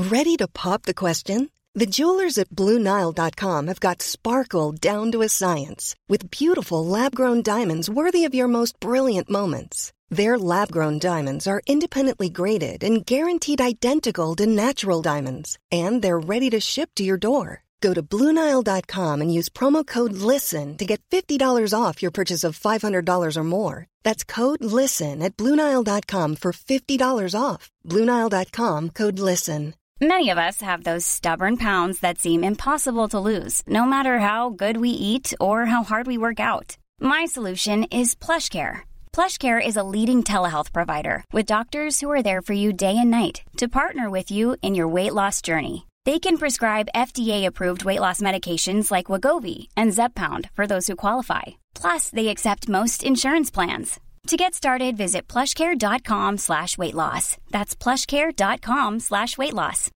Ready to pop the question? The jewelers at BlueNile.com have got sparkle down to a science with beautiful lab-grown diamonds worthy of your most brilliant moments. Their lab-grown diamonds are independently graded and guaranteed identical to natural diamonds, and they're ready to ship to your door. Go to BlueNile.com and use promo code LISTEN to get $50 off your purchase of $500 or more. That's code LISTEN at BlueNile.com for $50 off. BlueNile.com, code LISTEN. Many of us have those stubborn pounds that seem impossible to lose, no matter how good we eat or how hard we work out. My solution is PlushCare. PlushCare is a leading telehealth provider with doctors who are there for you day and night to partner with you in your weight loss journey. They can prescribe FDA-approved weight loss medications like Wegovy and Zepbound for those who qualify. Plus, they accept most insurance plans. To get started, visit plushcare.com/weightloss. That's plushcare.com/weightloss.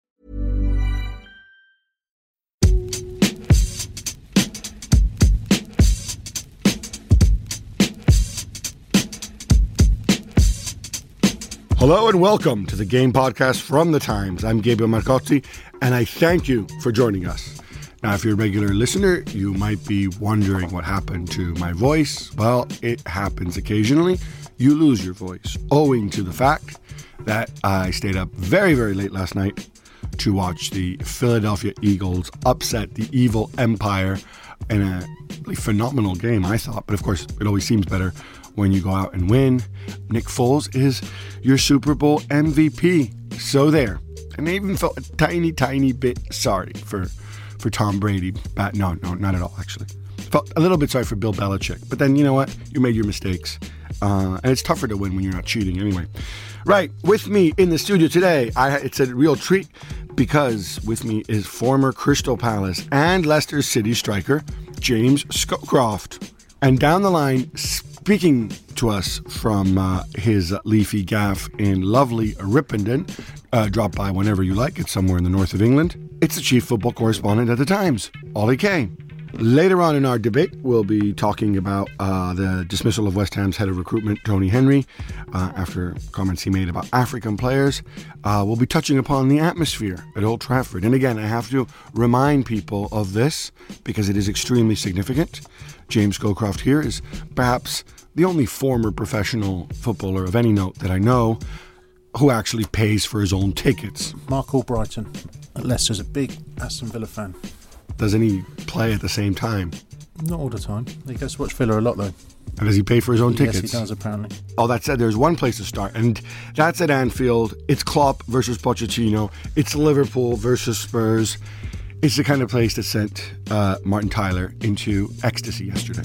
Hello and welcome to the Game Podcast from The Times. I'm Gabriel Marcotti, and I thank you for joining us. Now, if you're a regular listener, you might be wondering what happened to my voice. Well, it happens occasionally. You lose your voice owing to the fact that I stayed up very, very late last night to watch the Philadelphia Eagles upset the evil Empire in a really phenomenal game, I thought. But of course, it always seems better when you go out and win. Nick Foles is your Super Bowl MVP. So there. And I even felt a tiny, tiny bit sorry for Tom Brady. No, not at all, actually. Felt a little bit sorry for Bill Belichick. But then, you know what? You made your mistakes. And it's tougher to win when you're not cheating anyway. Right, with me in the studio today, it's a real treat because with me is former Crystal Palace and Leicester City striker James Scowcroft. And down the line, speaking to us from his leafy gaff in lovely Ripponden, drop by whenever you like, it's somewhere in the north of England, it's the chief football correspondent at The Times, Ollie Kay. Later on in our debate, we'll be talking about the dismissal of West Ham's head of recruitment, Tony Henry, after comments he made about African players. We'll be touching upon the atmosphere at Old Trafford. And again, I have to remind people of this because it is extremely significant. James Scowcroft here is perhaps the only former professional footballer of any note that I know who actually pays for his own tickets. Mark Albrighton at Leicester's a big Aston Villa fan. Doesn't he play at the same time? Not all the time. He goes to watch Villa a lot, though. And does he pay for his own tickets? Yes, he does, apparently. Oh, that said, there's one place to start, and that's at Anfield. It's Klopp versus Pochettino. It's Liverpool versus Spurs. It's the kind of place that sent Martin Tyler into ecstasy yesterday.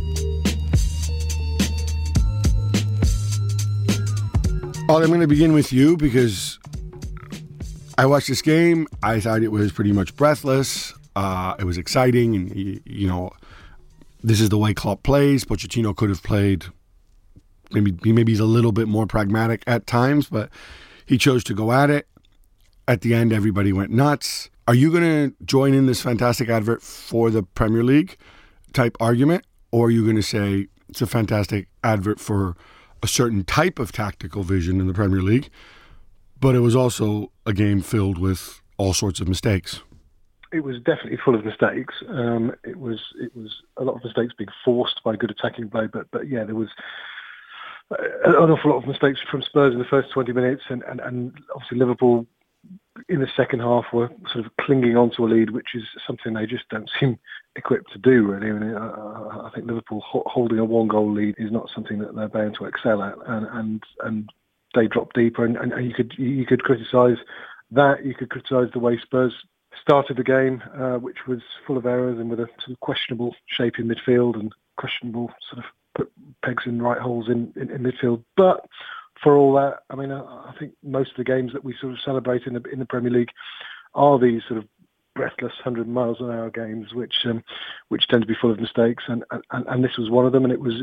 Ollie, I'm going to begin with you because I watched this game. I thought it was pretty much breathless. It was exciting, and you know, this is the way Klopp plays. Pochettino could have played. Maybe he's a little bit more pragmatic at times, but he chose to go at it. At the end, everybody went nuts. Are you going to join in this fantastic advert for the Premier League type argument, or are you going to say it's a fantastic advert for a certain type of tactical vision in the Premier League, but it was also a game filled with all sorts of mistakes? It was definitely full of mistakes. It was a lot of mistakes being forced by good attacking play, but yeah, there was an awful lot of mistakes from Spurs in the first 20 minutes, and obviously Liverpool in the second half were sort of clinging on to a lead, which is something they just don't seem equipped to do, really. I mean, I think Liverpool holding a one-goal lead is not something that they're bound to excel at, and they dropped deeper, and you could criticise that. You could criticise the way Spurs started the game, which was full of errors and with a sort of questionable shape in midfield and questionable sort of put pegs in right holes in midfield. But for all that, I mean, I think most of the games that we sort of celebrate in the Premier League are these sort of breathless 100 miles an hour games, which tend to be full of mistakes, and this was one of them. And it was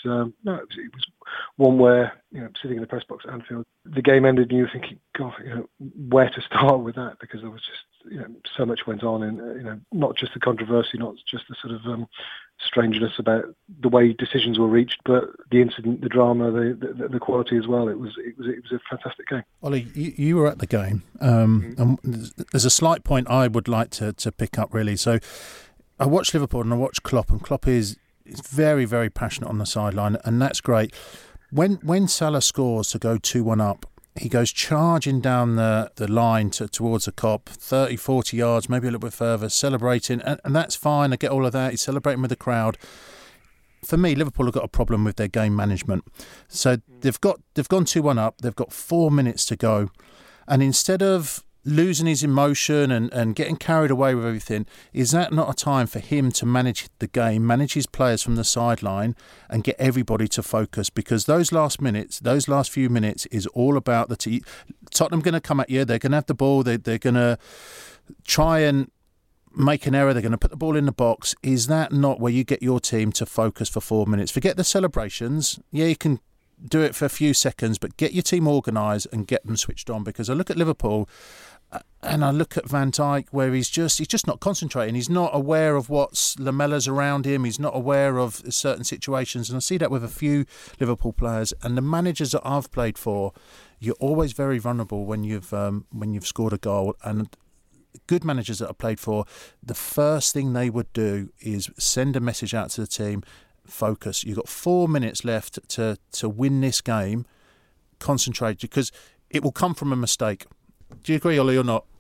one where, you know, sitting in the press box at Anfield, the game ended, and you were thinking, God, you know, where to start with that, because there was just, you know, so much went on, and you know, not just the controversy, not just the sort of strangeness about the way decisions were reached, but the incident, the drama, the quality as well. It was a fantastic game. Ollie, you were at the game, and there's a slight point I would like to pick up really. So I watched Liverpool and I watched Klopp, and Klopp is very, very passionate on the sideline, and that's great. When Salah scores to go 2-1 up, he goes charging down the line towards the Kop, 30, 40 yards, maybe a little bit further, celebrating, and that's fine. I get all of that. He's celebrating with the crowd. For me, Liverpool have got a problem with their game management. So they've gone 2-1 up. They've got 4 minutes to go, and instead of losing his emotion and getting carried away with everything, is that not a time for him to manage the game, manage his players from the sideline and get everybody to focus? Because those last few minutes is all about the team. Tottenham going to come at you, they're going to have the ball, they're going to try and make an error, they're going to put the ball in the box. Is that not where you get your team to focus for 4 minutes? Forget the celebrations. Yeah, you can do it for a few seconds, but get your team organised and get them switched on. Because I look at Liverpool and I look at Van Dijk, where he's just not concentrating. He's not aware of what's Lamella's around him. He's not aware of certain situations, and I see that with a few Liverpool players. And the managers that I've played for, you're always very vulnerable when you've scored a goal. And good managers that I've played for, the first thing they would do is send a message out to the team: focus. You've got 4 minutes left to win this game. Concentrate, because it will come from a mistake. Do you agree, Ollie, or not?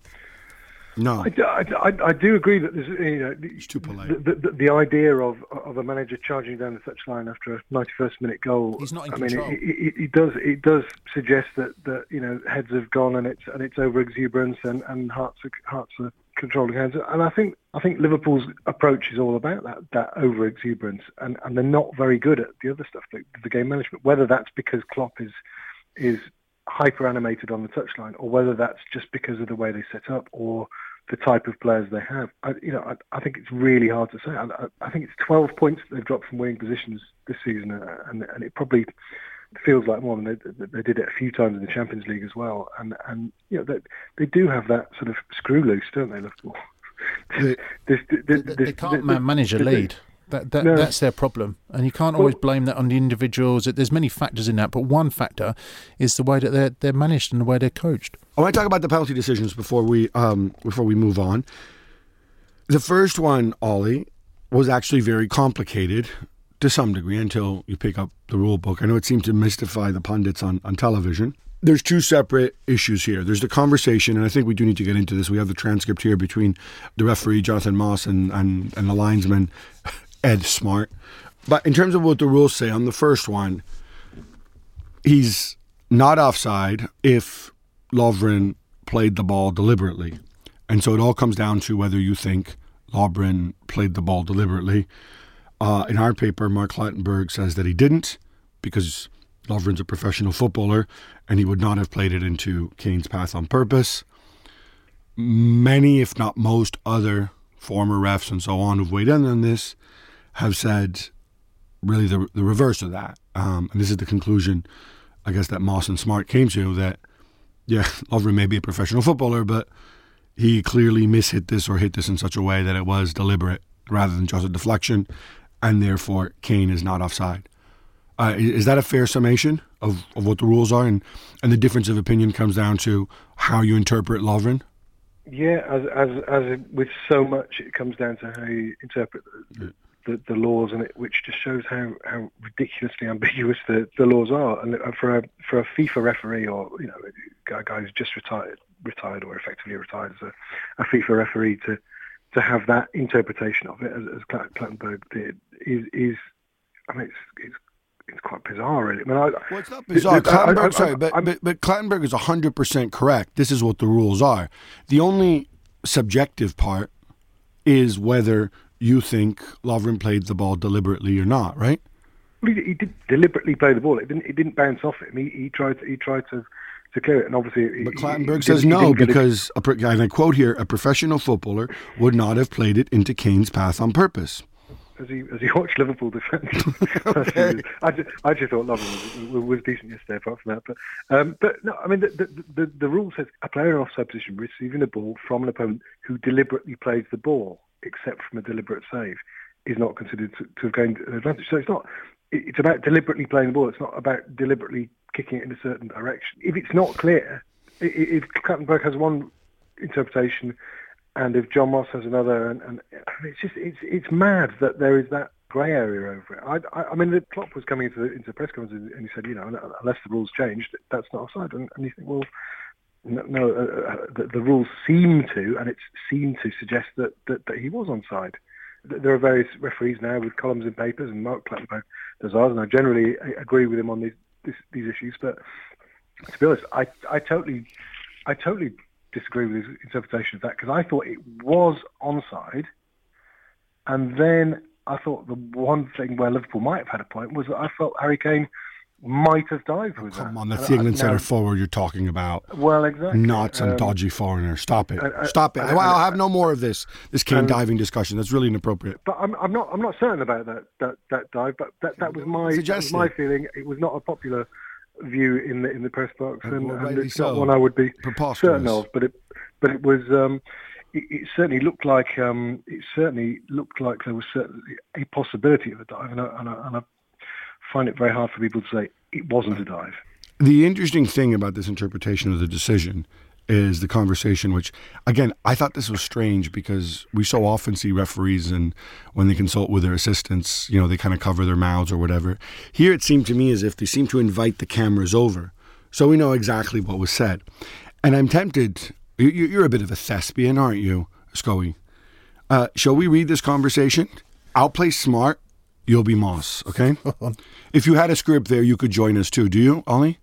No, I do agree that there's, it's too polite. The idea of a manager charging down the touchline after a 91st minute goal. He's not in control. It does suggest that heads have gone and it's over exuberance and hearts are controlling hands. And I think Liverpool's approach is all about that over exuberance, and they're not very good at the other stuff, the game management. Whether that's because Klopp is hyper animated on the touchline, or whether that's just because of the way they set up or the type of players they have. I think it's really hard to say. I think it's 12 points that they've dropped from winning positions this season, and it probably feels like more than they did it a few times in the Champions League as well. And they do have that sort of screw loose, don't they, Liverpool? They can't manage a lead. That's their problem, and you can't always blame that on the individuals. There's many factors in that, but one factor is the way that they're managed and the way they're coached. I want to talk about the penalty decisions before we move on. The first one, Ollie, was actually very complicated to some degree until you pick up the rule book. I know it seemed to mystify the pundits on television. There's two separate issues here. There's the conversation, and I think we do need to get into this. We have the transcript here between the referee, Jonathan Moss, and the linesman, Ed Smart. But in terms of what the rules say on the first one, he's not offside if Lovren played the ball deliberately. And so it all comes down to whether you think Lovren played the ball deliberately. In our paper, Mark Clattenburg says that he didn't, because Lovren's a professional footballer and he would not have played it into Kane's path on purpose. Many, if not most, other former refs and so on who've weighed in on this have said really the reverse of that. And this is the conclusion, I guess, that Moss and Smart came to, that, yeah, Lovren may be a professional footballer, but he clearly mishit this or hit this in such a way that it was deliberate rather than just a deflection, and therefore Kane is not offside. Is that a fair summation of what the rules are? And the difference of opinion comes down to how you interpret Lovren? Yeah, as with so much, it comes down to how you interpret the laws, and which just shows how ridiculously ambiguous the laws are. And for a FIFA referee, or a guy who's just retired or effectively retired as a FIFA referee, to have that interpretation of it, as Clattenburg did, is it's quite bizarre, really. Well, it's not bizarre. Clattenburg, but Clattenburg is 100% correct. This is what the rules are. The only subjective part is whether you think Lovren played the ball deliberately or not, right? Well, he did deliberately play the ball. It didn't bounce off him. He tried to clear it, and obviously. But Clattenburg says no, because and I quote here: "A professional footballer would not have played it into Kane's path on purpose." As he watched Liverpool defend, okay. I just thought Lovren was decent yesterday. Apart from that, but no, I mean the rule says a player in offside position receiving a ball from an opponent who deliberately plays the ball, except from a deliberate save. is not considered to have gained an advantage. So it's about deliberately playing the ball. It's not about deliberately kicking it in a certain direction. If it's not clear, if Clattenburg has one interpretation and if John Moss has another, and it's mad that there is that grey area over it. I mean, the Klopp was coming into the press conference and he said, unless the rules changed, that's not offside. And you think, well, no, the rules seem to, and it seemed to suggest that he was onside. There are various referees now with columns and papers, and Mark Clattenburg does ours, and I generally agree with him on these issues. But to be honest, I totally disagree with his interpretation of that, because I thought it was onside, and then I thought the one thing where Liverpool might have had a point was that I felt Harry Kane might have dived with that. Come on, that's the England centre forward you're talking about. Well, exactly. Not some dodgy foreigner. Stop it. Stop it. I'll have no more of this Kane diving discussion. That's really inappropriate. But I'm not certain about that dive. But that was my feeling. It was not a popular view in the press box, and it's not one I would be certain of. But it was. It certainly looked like there was certainly a possibility of a dive, and I find it very hard for people to say it wasn't a dive. The interesting thing about this interpretation of the decision is the conversation, which, again, I thought this was strange because we so often see referees, and when they consult with their assistants, they kind of cover their mouths or whatever. Here it seemed to me as if they seemed to invite the cameras over, so we know exactly what was said. And I'm tempted, you're a bit of a thespian, aren't you, Scully? Shall we read this conversation? I'll play smart. You'll be Moss, okay? If you had a script there, you could join us too. Do you, Ollie?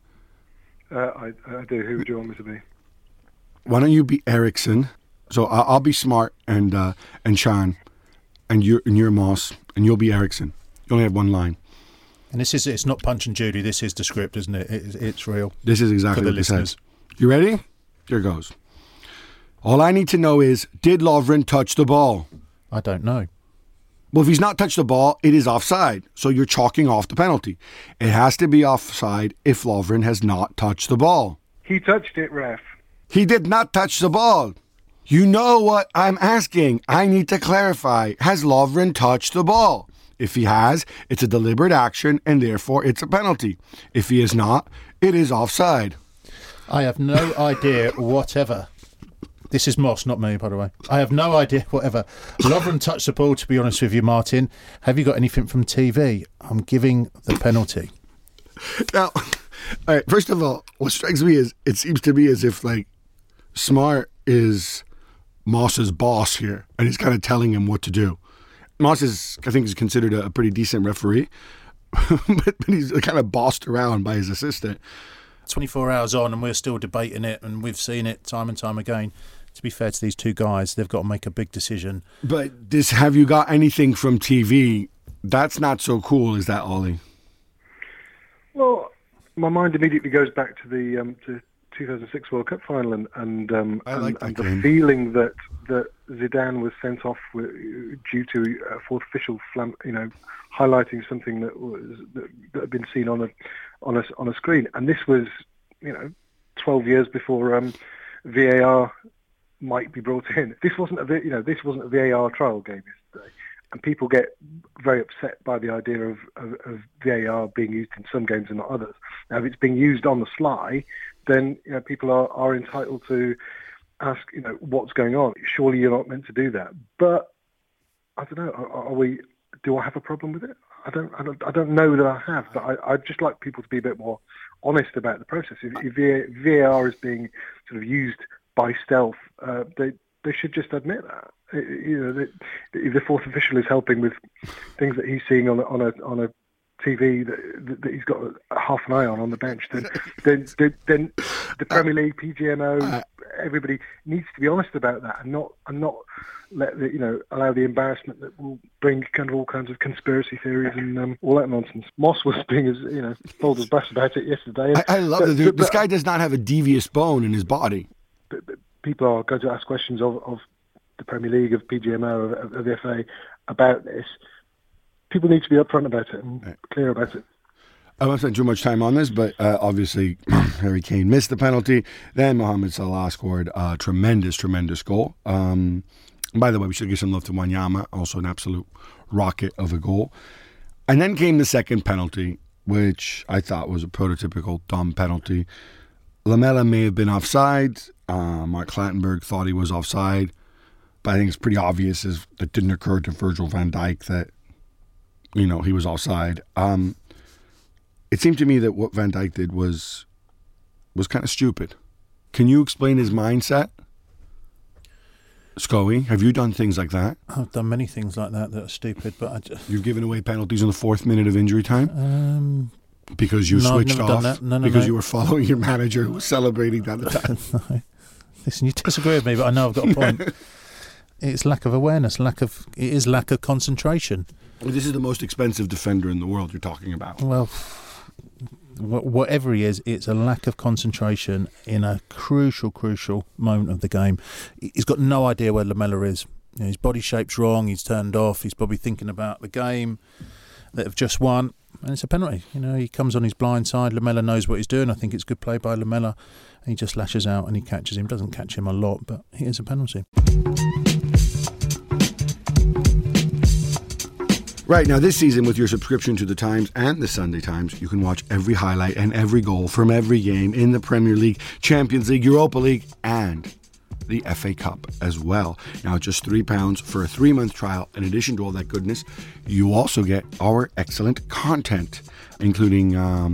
I do. Who would you want me to be? Why don't you be Ericsson? So I'll be Smart and Sean, and you're Moss, and you'll be Ericsson. You only have one line. And it's not Punch and Judy. This is the script, isn't it? It's real. This is exactly what it says. You ready? Here goes. All I need to know is, did Lovren touch the ball? I don't know. Well, if he's not touched the ball, it is offside. So you're chalking off the penalty. It has to be offside if Lovren has not touched the ball. He touched it, ref. He did not touch the ball. You know what I'm asking. I need to clarify. Has Lovren touched the ball? If he has, it's a deliberate action and therefore it's a penalty. If he is not, it is offside. I have no idea whatever. This is Moss, not me, by the way. I have no idea whatever. Lovren touched the ball, to be honest with you, Martin. Have you got anything from TV? I'm giving the penalty. Now, all right, first of all, what strikes me is it seems to me as if, Smart is Moss's boss here, and he's kind of telling him what to do. Moss I think, is considered a pretty decent referee, but he's kind of bossed around by his assistant. 24 hours on, and we're still debating it, and we've seen it time and time again. To be fair to these two guys, they've got to make a big decision. But have you got anything from TV? That's not so cool, is that, Ollie? Well, my mind immediately goes back to the 2006 World Cup final, and the feeling that Zidane was sent off due to a fourth official, highlighting something that had been seen on a screen, and this was 12 years before VAR might be brought in. This wasn't a VAR trial game yesterday, and people get very upset by the idea of VAR being used in some games and not others. Now, if it's being used on the sly, then people are entitled to ask what's going on. Surely you're not meant to do that. But I don't know. Do I have a problem with it? I don't know that I have, but I'd just like people to be a bit more honest about the process. If VAR is being sort of used by stealth, they should just admit that. If the fourth official is helping with things that he's seeing on a TV that he's got half an eye on the bench, then the Premier League, PGMO, everybody needs to be honest about that, and not let allow the embarrassment that will bring kind of all kinds of conspiracy theories and all that nonsense. Moss was being as bold as brass about it yesterday. I love it. This guy does not have a devious bone in his body. But people are going to ask questions of the Premier League, of PGMO, of the FA about this. People need to be upfront about it and clear about it. I won't spend too much time on this, but obviously Harry Kane missed the penalty. Then Mohamed Salah scored a tremendous goal. And by the way, we should give some love to Wanyama, also an absolute rocket of a goal. And then came the second penalty, which I thought was a prototypical dumb penalty. Lamela may have been offside. Mark Clattenburg thought he was offside. But I think it's pretty obvious as it didn't occur to Virgil van Dijk that, he was offside. It seemed to me that what Van Dijk did was kind of stupid. Can you explain his mindset? Scully, have you done things like that? I've done many things like that are stupid, but You've given away penalties in the 4th minute of injury time? Because you switched off? I've never done that. Because you were following your manager who was celebrating that at the time? No. Listen, you disagree with me, but I know I've got a point. It's lack of awareness, lack of concentration. Well, this is the most expensive defender in the world you're talking about. Well, whatever he is, it's a lack of concentration in a crucial moment of the game. He's got no idea where Lamela is. His body shape's wrong. He's turned off. He's probably thinking about the game that have just won, and it's a penalty. He comes on his blind side. Lamela knows what he's doing. I think it's good play by Lamela. And he just lashes out and he catches him. Doesn't catch him a lot, but it is a penalty. Right, now this season with your subscription to The Times and The Sunday Times, you can watch every highlight and every goal from every game in the Premier League, Champions League, Europa League and the FA Cup as well. Now, just £3 for a 3-month trial. In addition to all that goodness, you also get our excellent content, including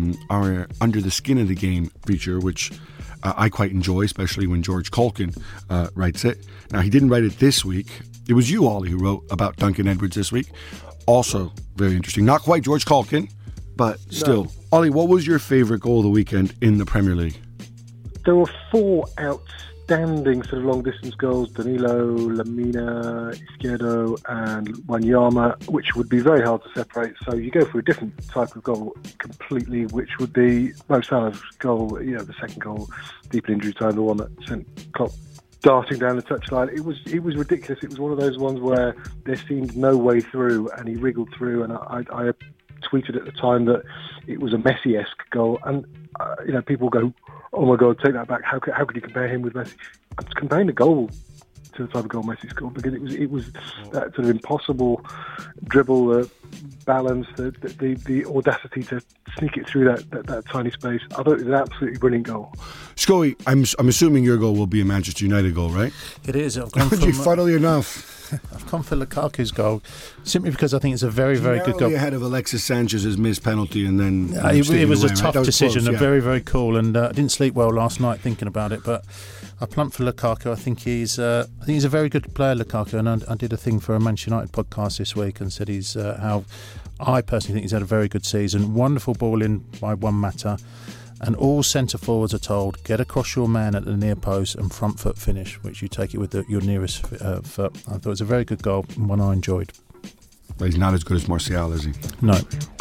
our Under the Skin of the Game feature, which I quite enjoy, especially when George Culkin writes it. Now, he didn't write it this week. It was you, Ollie, who wrote about Duncan Edwards this week. Also very interesting. Not quite George Culkin, but still. No. Ollie, what was your favourite goal of the weekend in the Premier League? There were 4 outstanding sort of long-distance goals. Danilo, Lamina, Izquierdo and Wanyama, which would be very hard to separate. So you go for a different type of goal completely, which would be Mo Salah's goal, the second goal, deep in injury time, the one that sent Klopp darting down the touchline. It was ridiculous. It was one of those ones where there seemed no way through, and he wriggled through. And I tweeted at the time that it was a Messi-esque goal. And people go, "Oh my God, take that back! How could you compare him with Messi?" I'm just comparing the goal to the type of goal Messi scored, because it was that sort of impossible dribble, balance, the audacity to sneak it through that tiny space. I thought it was an absolutely brilliant goal. Scully, I'm assuming your goal will be a Manchester United goal, right? It is. Funnily enough, I've gone for Lukaku's goal simply because I think it's a very, very good goal. Ahead of Alexis Sanchez's missed penalty, and then it was a tough decision, close, very, very cool. And I didn't sleep well last night thinking about it, but I plumped for Lukaku. I think he's a very good player, Lukaku. And I did a thing for a Manchester United podcast this week and said he's how I personally think he's had a very good season. Wonderful ball in by Juan Mata. And all centre forwards are told, get across your man at the near post and front foot finish, which you take it with your nearest foot. I thought it was a very good goal and one I enjoyed. But he's not as good as Martial, is he? No.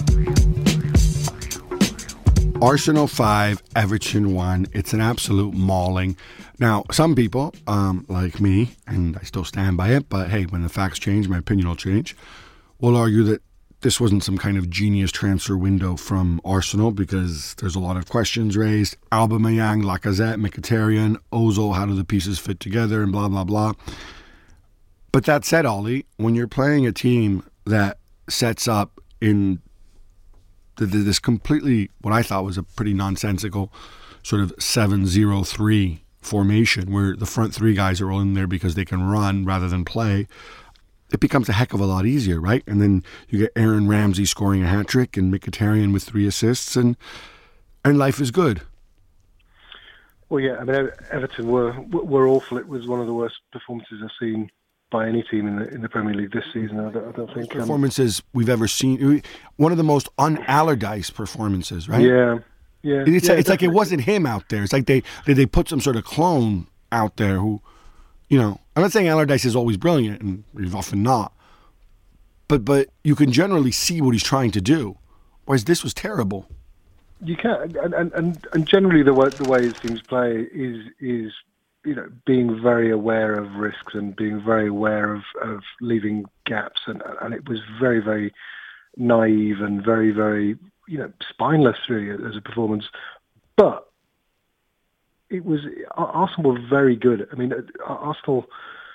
Arsenal 5, Everton 1. It's an absolute mauling. Now, some people, like me, and I still stand by it, but hey, when the facts change, my opinion will change, will argue that this wasn't some kind of genius transfer window from Arsenal, because there's a lot of questions raised. Aubameyang, Lacazette, Mkhitaryan, Ozil, how do the pieces fit together, and blah, blah, blah. But that said, Ollie, when you're playing a team that sets up in this completely, what I thought was a pretty nonsensical sort of 7-0-3 formation, where the front 3 guys are all in there because they can run rather than play, it becomes a heck of a lot easier, right? And then you get Aaron Ramsey scoring a hat-trick and Mkhitaryan with 3 assists, and life is good. Well, yeah, I mean, Everton were awful. It was one of the worst performances I've seen by any team in the Premier League this season. I don't think performances we've ever seen. One of the most un-Allardyce performances, right? Yeah. It's like it wasn't him out there. It's like they put some sort of clone out there who, I'm not saying Allardyce is always brilliant, and he's often not, but you can generally see what he's trying to do. Whereas this was terrible. You can, and generally the way his teams play is being very aware of risks and being very aware of leaving gaps, and it was very, very naive and very, very spineless really as a performance, but. Arsenal were very good. I mean, Arsenal,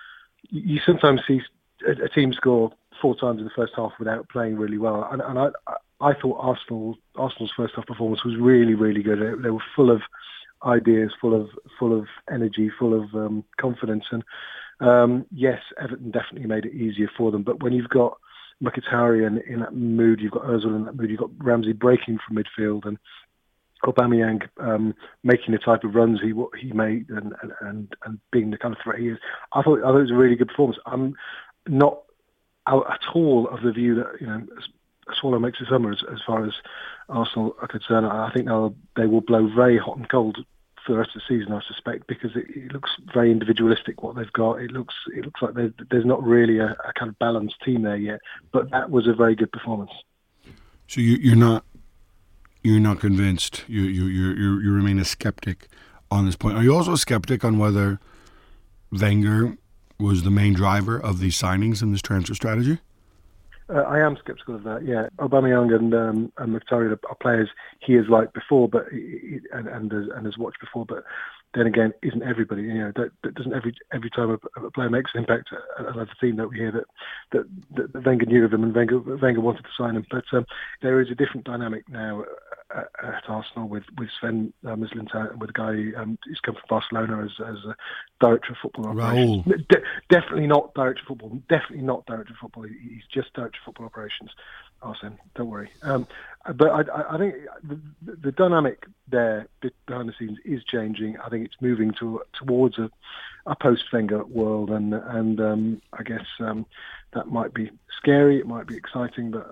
you sometimes see a team score 4 times in the first half without playing really well. And I thought Arsenal's first half performance was really, really good. They were full of ideas, full of energy, full of confidence. And yes, Everton definitely made it easier for them. But when you've got Mkhitaryan in that mood, you've got Ozil in that mood, you've got Ramsey breaking from midfield, and Aubameyang making the type of runs he made and being the kind of threat he is. I thought it was a really good performance. I'm not out at all of the view that a swallow makes a summer as far as Arsenal are concerned. I think they will blow very hot and cold for the rest of the season, I suspect, because it looks very individualistic what they've got. It looks like there's not really a kind of balanced team there yet. But that was a very good performance. So you're not convinced. You remain a skeptic on this point. Are you also a skeptic on whether Wenger was the main driver of these signings and this transfer strategy? I am sceptical of that. Yeah, Aubameyang and Mkhitaryan are players he has liked before, but and has watched before. But then again, isn't everybody? Doesn't every time a player makes an impact at another team that we hear that Wenger knew of them and Wenger wanted to sign them. But there is a different dynamic now at Arsenal with Sven Mislintat and with a guy who's come from Barcelona as a director of football operations. Definitely not director of football. Definitely not director of football. He's just director of football operations. Arsene, don't worry. But I think the dynamic there behind the scenes is changing. I think it's moving towards a post-Wenger world, and I guess that might be scary. It might be exciting, but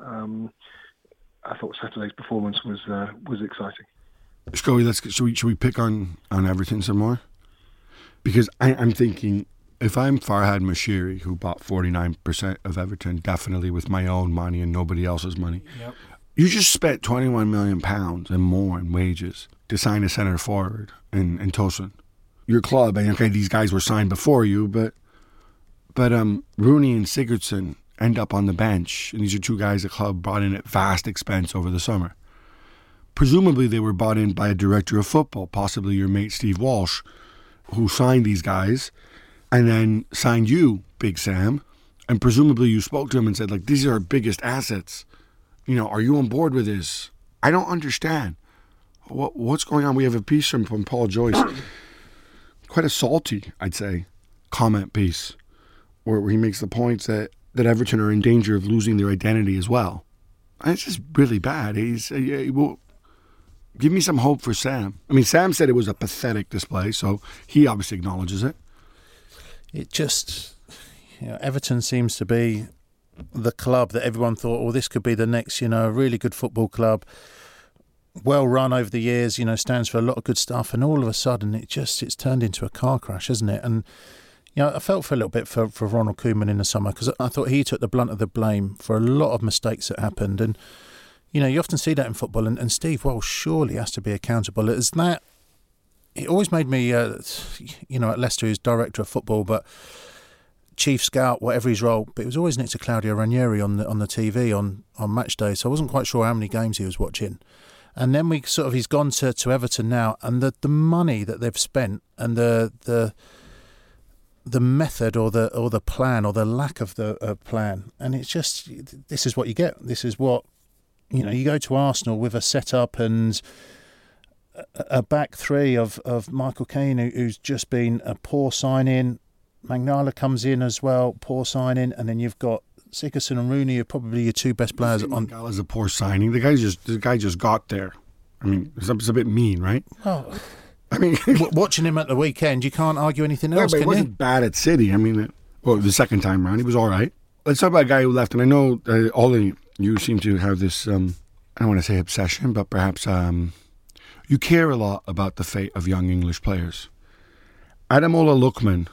I thought Saturday's performance was exciting. Scully, should we pick on Everton some more? Because I'm thinking, if I'm Farhad Moshiri, who bought 49% of Everton, definitely with my own money and nobody else's money, Yep. You just spent £21 million and more in wages to sign a centre forward in Tosun. Your club, and okay, these guys were signed before you, but Rooney and Sigurdsson end up on the bench, and these are two guys the club brought in at vast expense over the summer. Presumably they were bought in by a director of football, possibly your mate Steve Walsh, who signed these guys and then signed you, Big Sam, and presumably you spoke to him and said, like, these are our biggest assets. Are you on board with this? I don't understand. What's going on? We have a piece from Paul Joyce, quite a salty, I'd say, comment piece, where he makes the points that Everton are in danger of losing their identity as well. And it's just really bad. Give me some hope for Sam. I mean, Sam said it was a pathetic display, so he obviously acknowledges it. It just, Everton seems to be the club that everyone thought, this could be the next, really good football club, well run over the years, stands for a lot of good stuff, and all of a sudden it's turned into a car crash, hasn't it? And I felt for a little bit for Ronald Koeman in the summer, because I thought he took the brunt of the blame for a lot of mistakes that happened. And you often see that in football, and Steve Walsh surely has to be accountable. It always made me, at Leicester, who's director of football, but chief scout, whatever his role, but it was always next to Claudio Ranieri on the TV on match day, so I wasn't quite sure how many games he was watching. And then he's gone to Everton now, and the money that they've spent and the method or the plan or the lack of the plan, and it's just, this is what you get. This is what you go to Arsenal with a setup and a back three of Michael Caine, who's just been a poor signing. Magnala comes in as well, poor signing, and then you've got Sigurdsson and Rooney are probably your two best players. Magnala's a poor signing. The guy just got there. I mean, it's a bit mean, right? Well, I mean, watching him at the weekend, you can't argue anything else, but he can wasn't you? bad at City. I mean, the second time around, he was all right. Let's talk about a guy who left, and I know all of you seem to have this, I don't want to say obsession, but perhaps you care a lot about the fate of young English players. Ademola Lookman.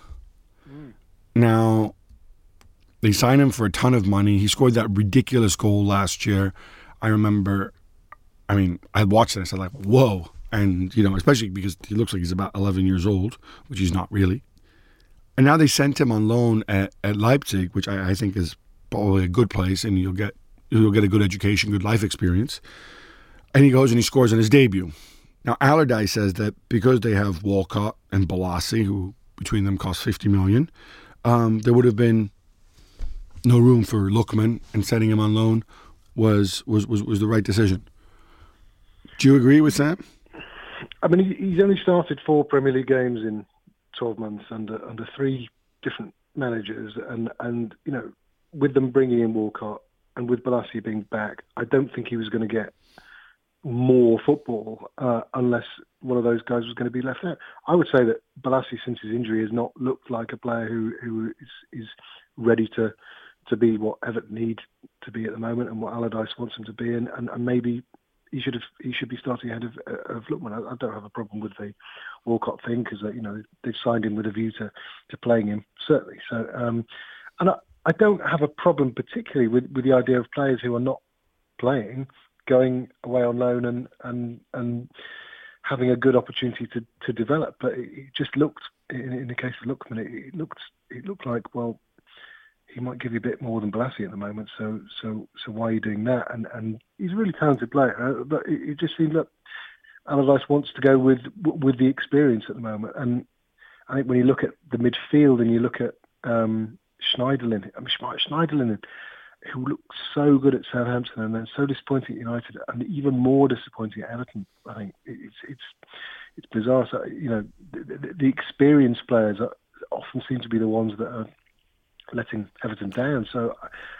Now, they signed him for a ton of money. He scored that ridiculous goal last year. I remember, I watched it and I said, like, whoa. And, especially because he looks like he's about 11 years old, which he's not really. And now they sent him on loan at Leipzig, which I think is probably a good place, and you'll get a good education, good life experience. And he goes and he scores in his debut. Now, Allardyce says that because they have Walcott and Bolasie, who between them cost $50 million, there would have been no room for Lookman, and setting him on loan was the right decision. Do you agree with that? I mean, he's only started 4 Premier League games in 12 months under 3 different managers, and you know, with them bringing in Walcott and with Bolasie being back, I don't think he was going to get more football unless one of those guys was going to be left out. I would say that Bolasie, since his injury, has not looked like a player who is ready to be what Everton need to be at the moment and what Allardyce wants him to be, and maybe he should be starting ahead of Lookman. I don't have a problem with the Walcott thing because you know, they've signed him with a view to playing him, certainly. So and I don't have a problem particularly with the idea of players who are not playing going away on loan and having a good opportunity to develop. But it just looked, in the case of Lookman, it looked like, well, he might give you a bit more than Bolasie at the moment, so why are you doing that? And he's a really talented player, but it just seemed that Allardyce wants to go with the experience at the moment. And I think when you look at the midfield and you look at Schneiderlin, who looked so good at Southampton and then so disappointing at United and even more disappointing at Everton, I think it's bizarre. So, you know, the experienced players often seem to be the ones that are letting Everton down. So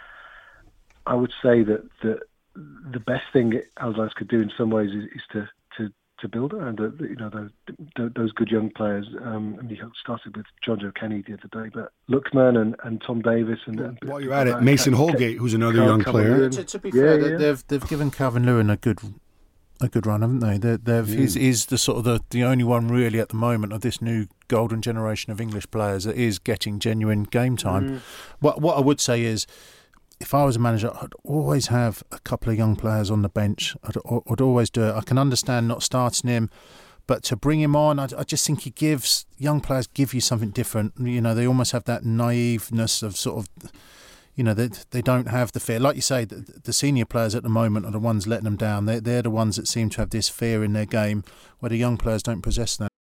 I would say that the best thing Allardyce could do in some ways is to build around those good young players. And he started with John Joe Kenny the other day, but Lookman and Tom Davis and while you're at it, Mason Holgate, who's another young player. To be fair, they've given Calvert-Lewin a good run, haven't they? He's the sort of the only one really at the moment of this new golden generation of English players that is getting genuine game time. What I would say is, if I was a manager, I'd always have a couple of young players on the bench. I'd always do it. I can understand not starting him, but to bring him on, I just think young players give you something different. You know, they almost have that naiveness of sort of, you know, they don't have the fear. Like you say, the senior players at the moment are the ones letting them down. They're the ones that seem to have this fear in their game, where the young players don't possess that.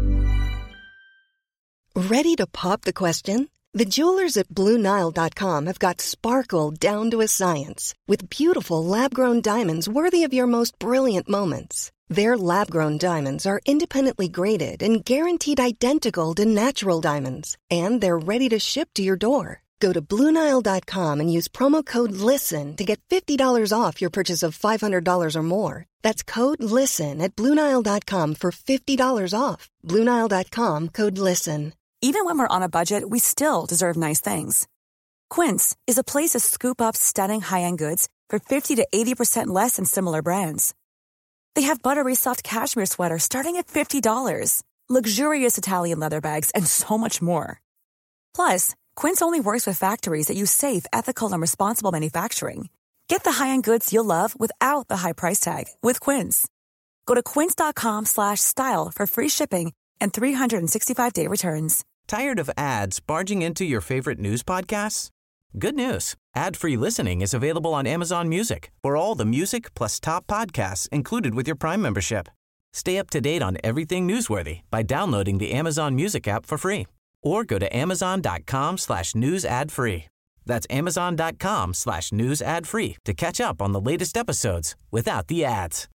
Ready to pop the question? The jewelers at BlueNile.com have got sparkle down to a science with beautiful lab-grown diamonds worthy of your most brilliant moments. Their lab-grown diamonds are independently graded and guaranteed identical to natural diamonds, and they're ready to ship to your door. Go to BlueNile.com and use promo code LISTEN to get $50 off your purchase of $500 or more. That's code LISTEN at BlueNile.com for $50 off. BlueNile.com, code LISTEN. Even when we're on a budget, we still deserve nice things. Quince is a place to scoop up stunning high-end goods for 50 to 80% less than similar brands. They have buttery soft cashmere sweaters starting at $50, luxurious Italian leather bags, and so much more. Plus, Quince only works with factories that use safe, ethical, and responsible manufacturing. Get the high-end goods you'll love without the high price tag with Quince. Go to quince.com/style for free shipping and 365-day returns. Tired of ads barging into your favorite news podcasts? Good news. Ad-free listening is available on Amazon Music for all the music plus top podcasts included with your Prime membership. Stay up to date on everything newsworthy by downloading the Amazon Music app for free or go to amazon.com/news ad free. That's amazon.com/news ad free to catch up on the latest episodes without the ads.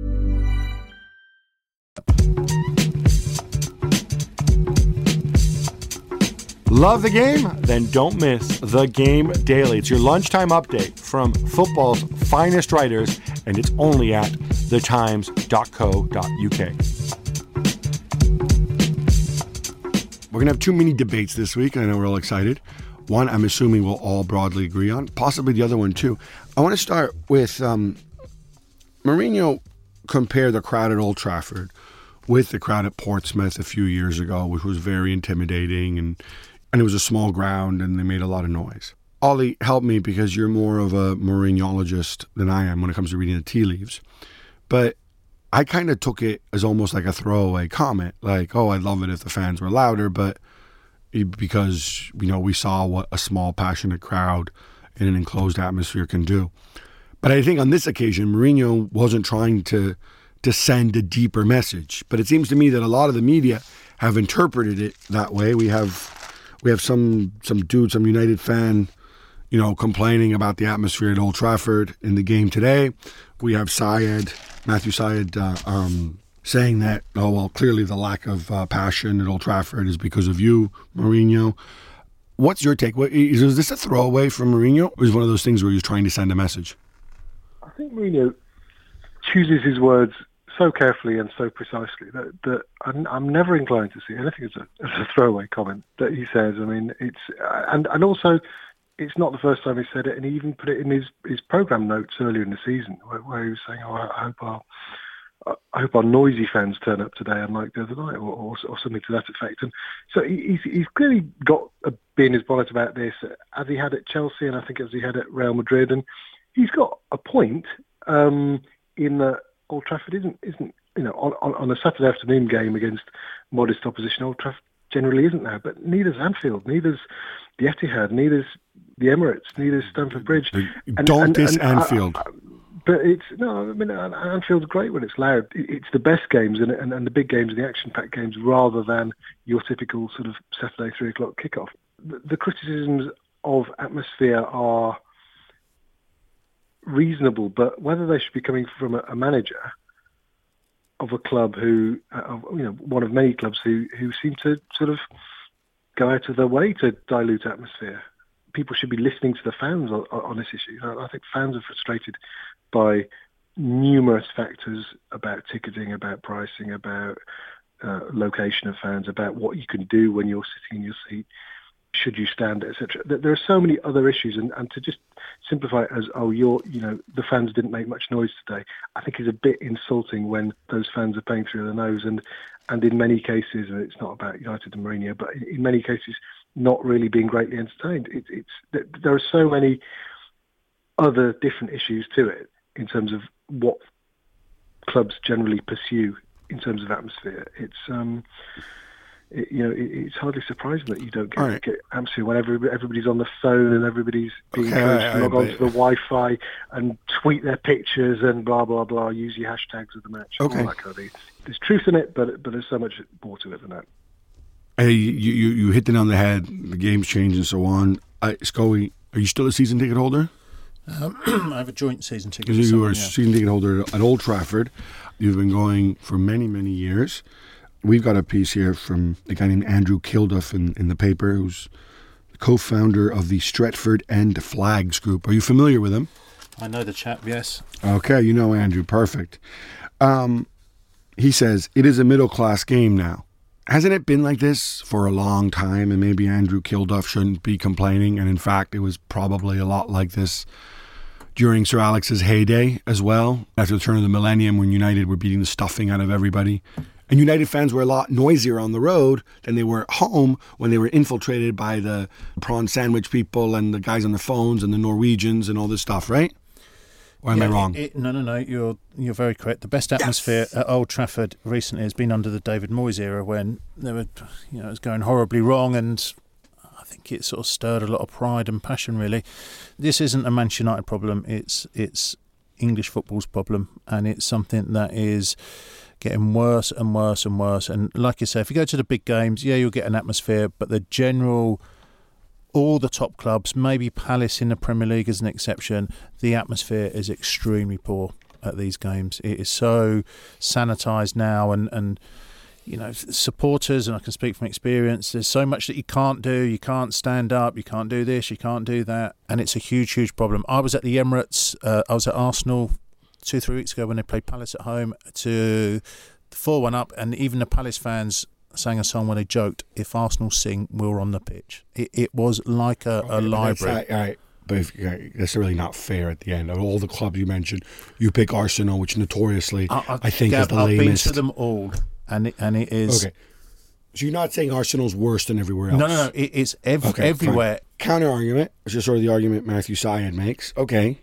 Love the game? Then don't miss The Game Daily. It's your lunchtime update from football's finest writers, and it's only at thetimes.co.uk. We're going to have 2 mini debates this week. I know we're all excited. One, I'm assuming we'll all broadly agree on, possibly the other one too. I want to start with Mourinho compared the crowd at Old Trafford with the crowd at Portsmouth a few years ago, which was very intimidating, and it was a small ground and they made a lot of noise. Ollie, help me, because you're more of a Mourinhologist than I am when it comes to reading the tea leaves. But I kind of took it as almost like a throwaway comment, like, oh, I'd love it if the fans were louder, but because, you know, we saw what a small, passionate crowd in an enclosed atmosphere can do. But I think on this occasion, Mourinho wasn't trying to send a deeper message. But it seems to me that a lot of the media have interpreted it that way. We have We have some dude, some United fan, complaining about the atmosphere at Old Trafford in the game today. We have Matthew Syed, saying that, clearly the lack of passion at Old Trafford is because of you, Mourinho. What's your take? Is this a throwaway from Mourinho, or is it one of those things where he's trying to send a message? I think Mourinho chooses his words so carefully and so precisely that I'm never inclined to see anything as a throwaway comment that he says. I mean, it's and also it's not the first time he said it, and he even put it in his programme notes earlier in the season where he was saying, I hope our noisy fans turn up today, unlike the other night, or something to that effect. And so he's clearly got a bee in his bonnet about this, as he had at Chelsea, and I think as he had at Real Madrid. And he's got a point in that Old Trafford isn't on a Saturday afternoon game against modest opposition. Old Trafford generally isn't now, but neither's Anfield, neither's the Etihad, neither's the Emirates, neither's Stamford Bridge. Don't diss Anfield. But Anfield's great when it's loud. It's the best games and the big games and the action-packed games rather than your typical sort of Saturday 3 o'clock kickoff. The criticisms of atmosphere are reasonable, but whether they should be coming from a manager of a club one of many clubs who seem to sort of go out of their way to dilute atmosphere. People should be listening to the fans on this issue. I think fans are frustrated by numerous factors about ticketing, about pricing, about location of fans, about what you can do when you're sitting in your seat, should you stand, etc. There are so many other issues, and to just simplify it as, the fans didn't make much noise today, I think is a bit insulting when those fans are paying through their nose, and in many cases, and it's not about United and Mourinho, but in many cases, not really being greatly entertained. There are so many other different issues to it in terms of what clubs generally pursue in terms of atmosphere. It's hardly surprising that you don't get atmosphere when everybody's on the phone and everybody's being encouraged to log on to the Wi-Fi and tweet their pictures and blah, blah, blah, use your hashtags of the match. Okay. All that kind of thing. There's truth in it, but there's so much more to it than that. Hey, you hit it on the head. The game's changed and so on. Scully, are you still a season ticket holder? I have a joint season ticket. You are a season ticket holder at Old Trafford. You've been going for many, many years. We've got a piece here from a guy named Andrew Kilduff in the paper, who's the co-founder of the Stretford End Flags Group. Are you familiar with him? I know the chap, yes. Okay, you know Andrew, perfect. He says, it is a middle-class game now. Hasn't it been like this for a long time? And maybe Andrew Kilduff shouldn't be complaining. And in fact, it was probably a lot like this during Sir Alex's heyday as well, after the turn of the millennium, when United were beating the stuffing out of everybody. And United fans were a lot noisier on the road than they were at home when they were infiltrated by the prawn sandwich people and the guys on the phones and the Norwegians and all this stuff, right? Or am I wrong? No. You're very correct. The best atmosphere at Old Trafford recently has been under the David Moyes era, when there were, it was going horribly wrong, and I think it sort of stirred a lot of pride and passion. Really, this isn't a Manchester United problem. It's English football's problem, and it's something that is getting worse and worse and worse. And like you say, if you go to the big games, you'll get an atmosphere, but the general, all the top clubs, maybe Palace in the Premier League as an exception, the atmosphere is extremely poor at these games. It is so sanitised now, and supporters, and I can speak from experience, there's so much that you can't do. You can't stand up, you can't do this, you can't do that, and it's a huge problem. I was at the Emirates, I was at Arsenal 2-3 weeks ago when they played Palace at home, to 4-1 up, and even the Palace fans sang a song where they joked, if Arsenal sing, we're on the pitch. It was like a library. But that's really not fair at the end. Of all the clubs you mentioned, you pick Arsenal, which notoriously I think is the lamest. I've been to them all, and it is... Okay. So you're not saying Arsenal's worse than everywhere else? No. It's everywhere. Counter-argument, which is sort of the argument Matthew Syed makes. Okay.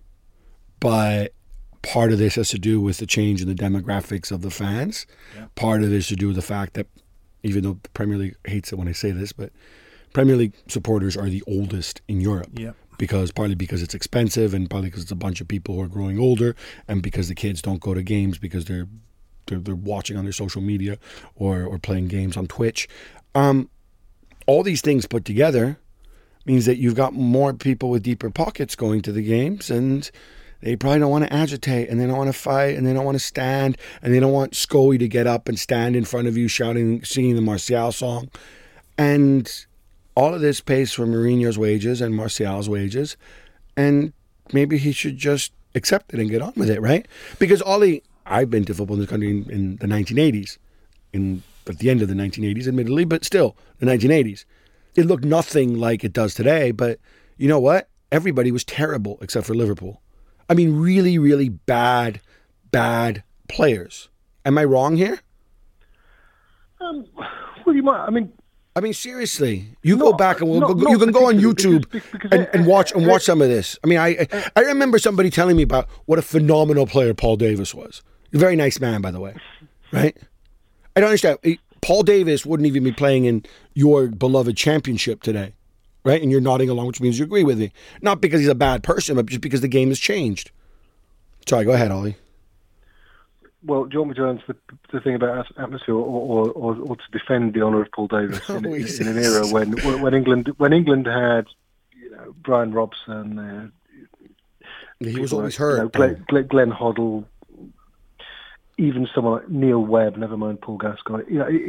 But part of this has to do with the change in the demographics of the fans. Yeah. Part of it is to do with the fact that, even though the Premier League hates it when I say this, but Premier League supporters are the oldest in Europe. Yeah. Partly because it's expensive, and partly because it's a bunch of people who are growing older, and because the kids don't go to games because they're watching on their social media or playing games on Twitch. all these things put together means that you've got more people with deeper pockets going to the games, and they probably don't want to agitate, and they don't want to fight, and they don't want to stand, and they don't want Scully to get up and stand in front of you shouting, singing the Martial song. And all of this pays for Mourinho's wages and Martial's wages, and maybe he should just accept it and get on with it, right? Because I've been to football in this country in the 1980s, at the end of the 1980s, admittedly, but still, the 1980s. It looked nothing like it does today, but you know what? Everybody was terrible except for Liverpool. I mean, really, really bad players. Am I wrong here? Well, you might. I mean, seriously, you go back and you can go on YouTube and watch some of this. I mean, I remember somebody telling me about what a phenomenal player Paul Davis was. A very nice man, by the way, right? I don't understand. Paul Davis wouldn't even be playing in your beloved Championship today, right? And you're nodding along, which means you agree with me. Not because he's a bad person, but just because the game has changed. Sorry, go ahead, Ollie. Well, do you want me to answer the thing about atmosphere, or to defend the honour of Paul Davis in an era when England had, Brian Robson, he was always hurt. Glenn Hoddle, even someone like Neil Webb, never mind Paul Gascoigne.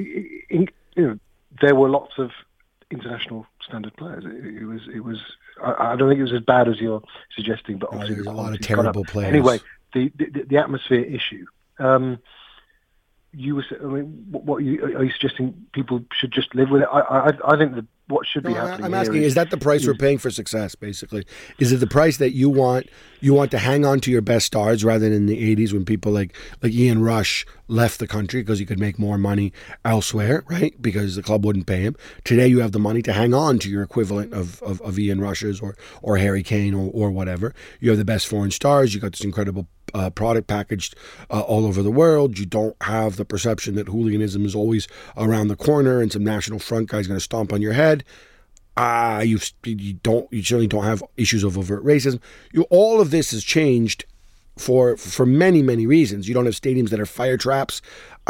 There were lots of international standard players. It was. I don't think it was as bad as you're suggesting, but obviously there's a lot of terrible players. Anyway, the atmosphere issue. What are you suggesting? People should just live with it? I think that what should be happening. I'm asking: is that the price we're paying for success? Basically, is it the price that you want? You want to hang on to your best stars rather than in the '80s when people like Ian Rush left the country because he could make more money elsewhere, right? Because the club wouldn't pay him. Today, you have the money to hang on to your equivalent of Ian Rushes or Harry Kane or whatever. You have the best foreign stars. You got this incredible product packaged all over the world. You don't have the perception that hooliganism is always around the corner and some National Front guy's going to stomp on your head. You certainly don't have issues of overt racism. All of this has changed for many, many reasons. You don't have stadiums that are fire traps.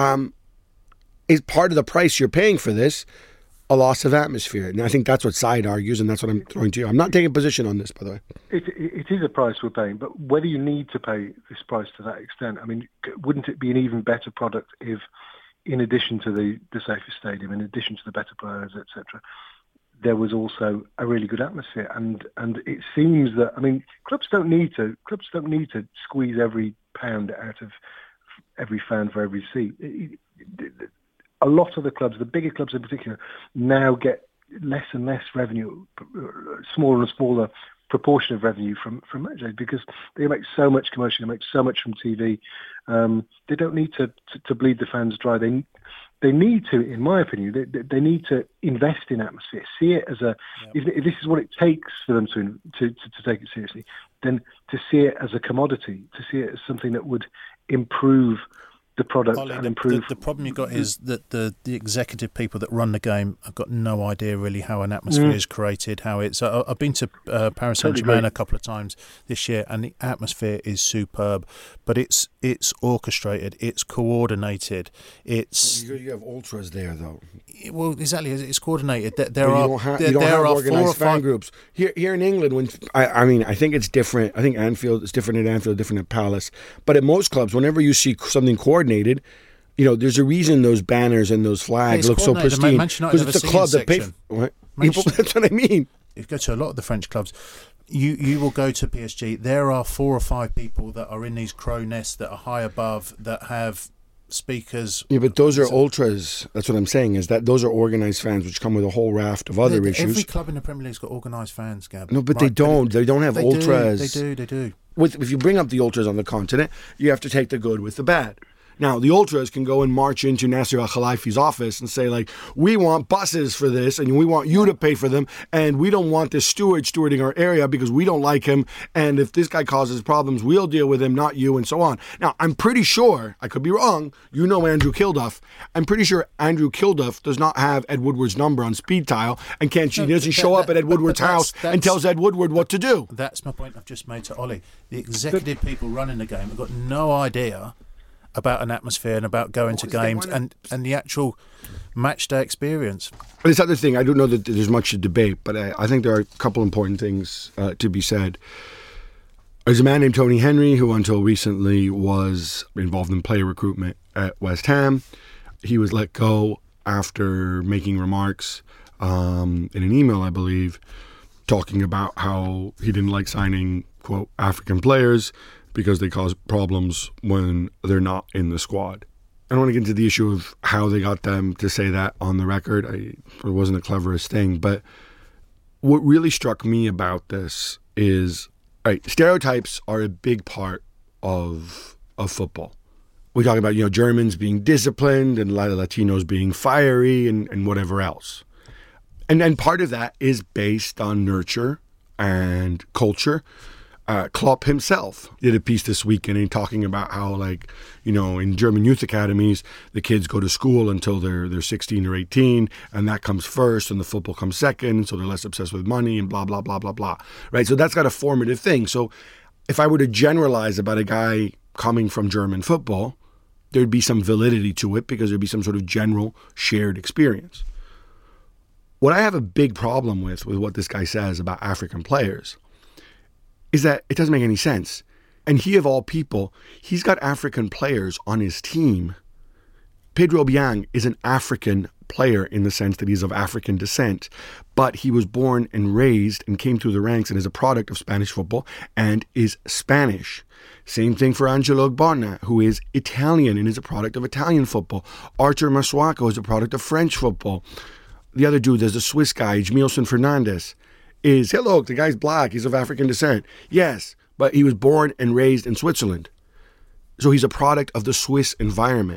Is part of the price you're paying for this a loss of atmosphere? And I think that's what Said argues, and that's what I'm throwing to you. I'm not taking a position on this, by the way. It is a price we're paying, but whether you need to pay this price to that extent, wouldn't it be an even better product if, in addition to the safest stadium, in addition to the better players, etc., there was also a really good atmosphere? And it seems that clubs don't need to squeeze every pound out of every fan for every seat. A lot of the clubs, the bigger clubs in particular, now get less and less revenue, smaller and smaller proportion of revenue from matches, because they make so much commercial, they make so much from TV. They don't need to bleed the fans dry. They need to, in my opinion, they need to invest in atmosphere, see it as if this is what it takes for them to take it seriously, then to see it as a commodity, to see it as something that would improve the product and improve. The problem you've got is that the executive people that run the game have got no idea really how an atmosphere is created, how it's... I've been to Paris Saint-Germain a couple of times this year, and the atmosphere is superb, but it's orchestrated, it's coordinated, it's... You have ultras there, though. Well, exactly, it's coordinated. You don't have organised fan groups. Here in England, I think it's different. I think it's different at Anfield, different at Palace. But at most clubs, whenever you see something coordinated, there's a reason those banners and those flags look so pristine. Because it's a club that pays. That's what I mean. If you go to a lot of the French clubs, you will go to PSG. There are 4 or 5 people that are in these crow nests that are high above, that have speakers. Yeah, but those are ultras. That's what I'm saying, is that those are organised fans, which come with a whole raft of other issues. Every club in the Premier League's got organised fans, Gab. No, but they don't. They don't have ultras. They do. If you bring up the ultras on the continent, you have to take the good with the bad. Now, the ultras can go and march into Nasser Al-Khelaifi's office and say, we want buses for this, and we want you to pay for them, and we don't want this stewarding our area because we don't like him, and if this guy causes problems, we'll deal with him, not you, and so on. Now, I'm pretty sure, I could be wrong, Andrew Kilduff. I'm pretty sure Andrew Kilduff does not have Ed Woodward's number on speed dial, and he doesn't show up at Ed Woodward's house and tells Ed Woodward what to do. That's my point I've just made to Ollie. The executive people running the game have got no idea about an atmosphere and about going to games and the actual match day experience. This other thing, I don't know that there's much to debate, but I think there are a couple important things to be said. There's a man named Tony Henry who until recently was involved in player recruitment at West Ham. He was let go after making remarks in an email, I believe, talking about how he didn't like signing, quote, African players because they cause problems when they're not in the squad. I don't want to get into the issue of how they got them to say that on the record. It wasn't the cleverest thing. But what really struck me about this is, right, stereotypes are a big part of football. We talk about, Germans being disciplined and a lot of Latinos being fiery and whatever else. And part of that is based on nurture and culture. Klopp himself did a piece this weekend talking about how, in German youth academies, the kids go to school until they're 16 or 18, and that comes first, and the football comes second, so they're less obsessed with money and blah, blah, blah, blah, blah. Right? So that's got a formative thing. So if I were to generalize about a guy coming from German football, there'd be some validity to it because there'd be some sort of general shared experience. What I have a big problem with what this guy says about African players is that it doesn't make any sense. And he, of all people, he's got African players on his team. Pedro Obiang is an African player in the sense that he's of African descent, but he was born and raised and came through the ranks and is a product of Spanish football and is Spanish. Same thing for Angelo Ogbonna, who is Italian and is a product of Italian football. Artur Masuaku is a product of French football. The other dude, there's a Swiss guy, Jamilson Fernandez, look, the guy's black, he's of African descent. Yes, but he was born and raised in Switzerland. So he's a product of the Swiss environment.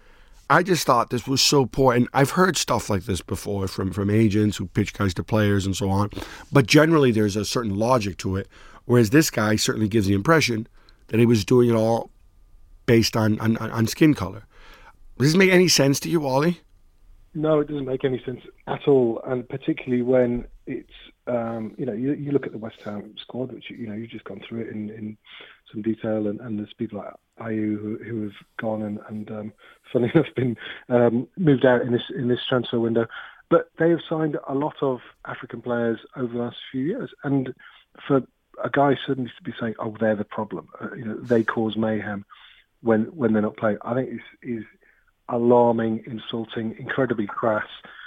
I just thought this was so poor, and I've heard stuff like this before from agents who pitch guys to players and so on, but generally there's a certain logic to it, whereas this guy certainly gives the impression that he was doing it all based on skin color. Does this make any sense to you, Ollie? No, it doesn't make any sense at all, and particularly when it's you look at the West Ham squad, which you've just gone through it in some detail, and there's people like Ayew who have gone and funny enough been moved out in this transfer window, but they have signed a lot of African players over the last few years, and for a guy suddenly to be saying, "Oh, they're the problem," they cause mayhem when they're not playing, I think is alarming, insulting, incredibly crass.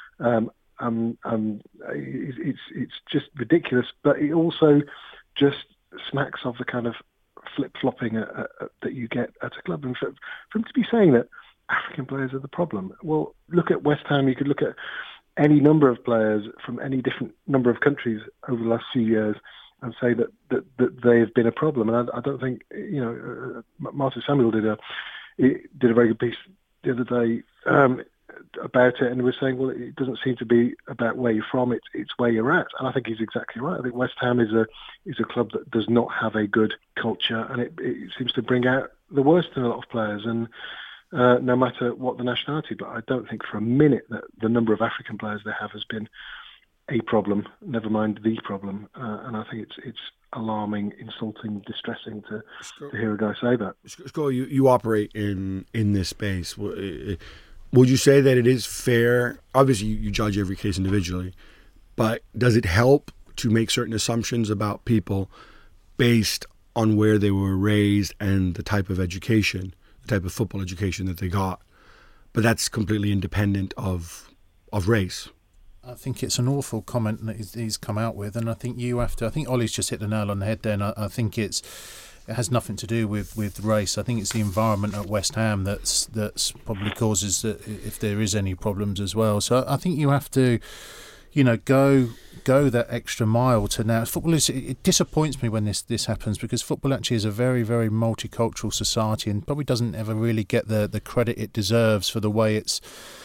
It's just ridiculous, but it also just smacks of the kind of flip-flopping that you get at a club. And for him to be saying that African players are the problem, well, look at West Ham. You could look at any number of players from any different number of countries over the last few years and say that they have been a problem. And I don't think, Martin Samuel did a very good piece the other day about it, and was saying, well, it doesn't seem to be about where you're from, it's where you're at. And I think he's exactly right. I think West Ham is a club that does not have a good culture, and it seems to bring out the worst in a lot of players, and no matter what the nationality. But I don't think for a minute that the number of African players they have has been a problem, never mind the problem. And I think it's alarming, insulting, distressing to hear a guy say that. Scott, you operate in this space. Would you say that it is fair? Obviously, you judge every case individually, but does it help to make certain assumptions about people based on where they were raised and the type of education, the type of football education that they got? But that's completely independent of race. I think it's an awful comment that he's come out with, and I think you have to. I think Ollie's just hit the nail on the head there, and I think it has nothing to do with race. I think it's the environment at West Ham that's probably causes that, if there is any problems as well. So I think you have to, go that extra mile to now. Football it disappoints me when this happens, because football actually is a very, very multicultural society and probably doesn't ever really get the credit it deserves for the way it's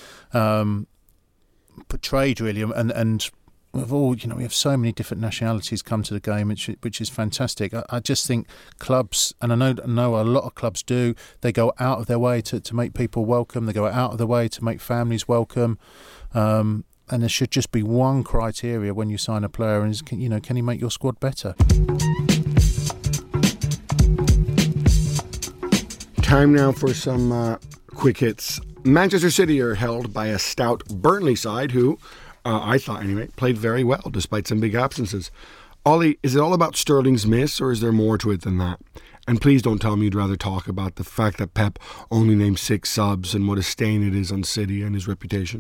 portrayed, really, and we've all, we have so many different nationalities come to the game, which is fantastic. I just think clubs, and I know a lot of clubs do, they go out of their way to make people welcome. They go out of their way to make families welcome. And there should just be one criteria when you sign a player, and can he make your squad better? Time now for some quick hits. Manchester City are held by a stout Burnley side who, I thought anyway, played very well despite some big absences. Ollie, is it all about Sterling's miss or is there more to it than that? And please don't tell me you'd rather talk about the fact that Pep only named 6 subs and what a stain it is on City and his reputation.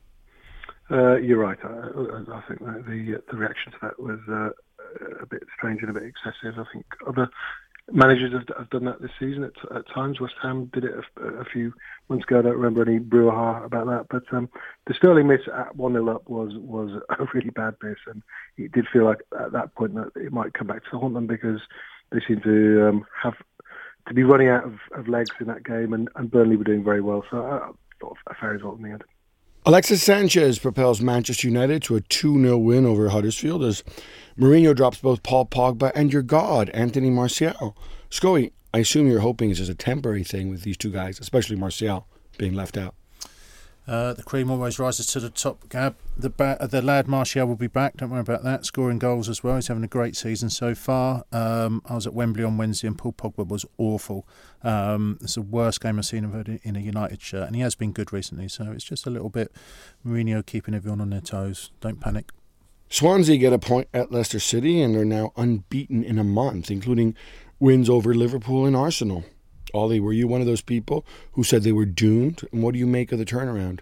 You're right. I think that the reaction to that was a bit strange and a bit excessive. I think other managers have done that this season at times. West Ham did it a few months ago. I don't remember any brouhaha about that. But the Sterling miss at 1-0 up was a really bad miss, and it did feel like at that point that it might come back to haunt them because they seem to have to be running out of legs in that game, and Burnley were doing very well. So I thought a fair result in the end. Alexis Sanchez propels Manchester United to a 2-0 win over Huddersfield as Mourinho drops both Paul Pogba and your god, Anthony Martial. Scully, I assume you're hoping it's just a temporary thing with these two guys, especially Martial being left out. The cream always rises to the top, Gab. The lad Martial will be back, don't worry about that, scoring goals as well. He's having a great season so far. I was at Wembley on Wednesday and Paul Pogba was awful. It's the worst game I've seen him in a United shirt, and he has been good recently, so it's just a little bit Mourinho keeping everyone on their toes. Don't panic. Swansea get a point at Leicester City and are now unbeaten in a month, including wins over Liverpool and Arsenal. Ollie, were you one of those people who said they were doomed? And what do you make of the turnaround?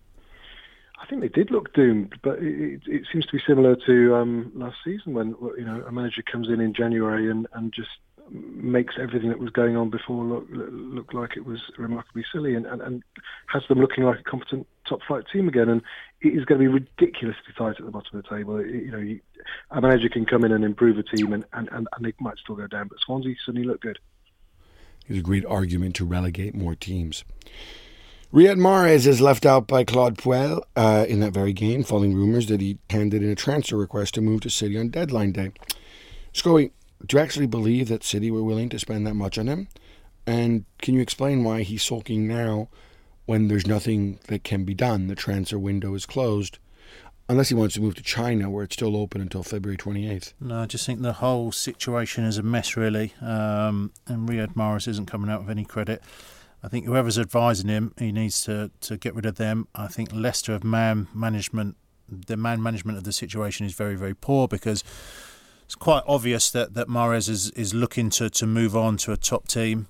I think they did look doomed, but it seems to be similar to last season when a manager comes in January and just makes everything that was going on before look like it was remarkably silly and has them looking like a competent top-flight team again. And it is going to be ridiculously tight at the bottom of the table. A manager can come in and improve a team and they might still go down, but Swansea suddenly look good. It's a great argument to relegate more teams. Riyad Mahrez is left out by Claude Puel in that very game, following rumours that he handed in a transfer request to move to City on deadline day. Scully, do you actually believe that City were willing to spend that much on him? And can you explain why he's sulking now when there's nothing that can be done? The transfer window is closed. Unless he wants to move to China, where it's still open until February 28th. No, I just think the whole situation is a mess, really. And Riyad Mahrez isn't coming out with any credit. I think whoever's advising him, he needs to get rid of them. I think Leicester have man management of the situation is very, very poor because it's quite obvious that Mahrez is looking to move on to a top team.